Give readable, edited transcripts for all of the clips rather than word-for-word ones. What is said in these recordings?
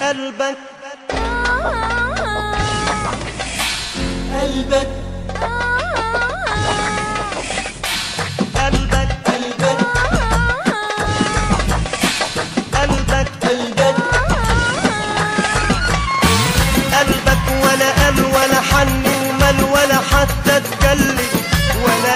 قلبك قلبك قلبك قلبك قلبك قلبك قلبك ولا قال ولا حن ومال ولا حتى اتكلم ولا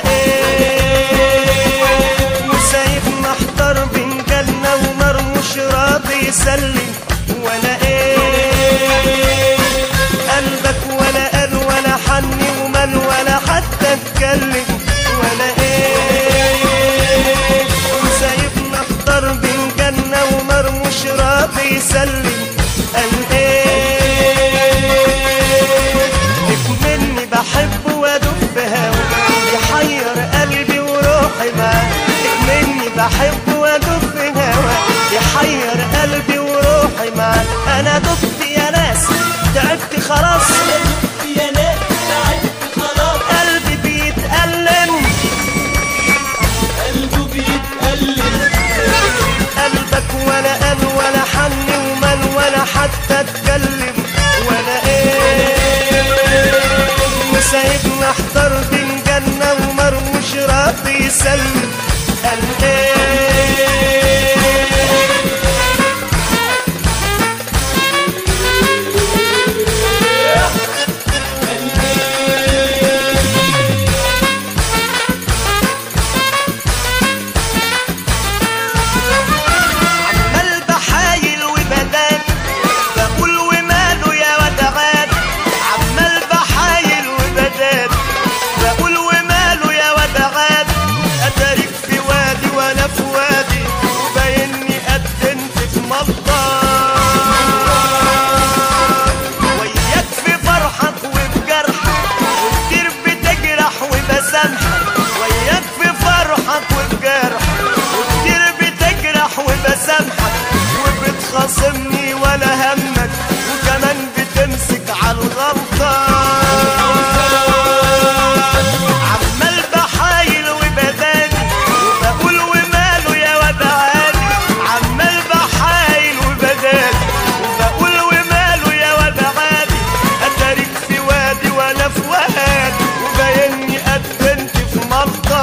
ايه، وسايبنا احتار بين جنة ونار مش راضي يسلم ولا ايه. قلبك ولا قال ولا حن ومال ولا حتى اتكلم ولا ايه، وسايبنا احتار بين جنة ونار مش راضي يسلم قال ايه. مني بحب وادوب بهوى يحير قلبي وروحي معاه، مني بحب وادوب بهوى يحير قلبي وروحي معاه. انا دبت يا ناس تعبت خلاص، يا ناس تعبت خلاص، قلبي بيتألم قلبه بيتألم. قلبك ولا قال ولا حن ومال ولا حتى اتكلم ولا ايه، وسايبنا احتار بين جنة ونار مش راضي يسلم قال ايه. وياك في فرحك وبجرح وكتير بتجرح وبسامحك، وبتخاصمني ولا همك وكمان بتمسك عالغلطة. عمال بحايل وبداني وبقول وماله يا واد عادي، عمال بحايل وبداني وبقول وماله يا واد عادي، اتاريك في وادي وانا في وادي وبايني قدمت في ملطة.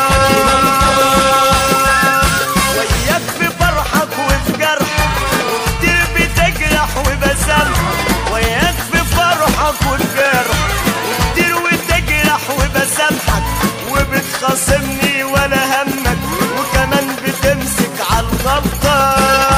وياك في فرحك وفي جرحك وكتير بتجرح وبسامحك، وياك في فرحك وفي جرحك وكتير بتجرح وبسامحك، وبتخاصمني ولا همك وكمان بتمسك عالغلطة.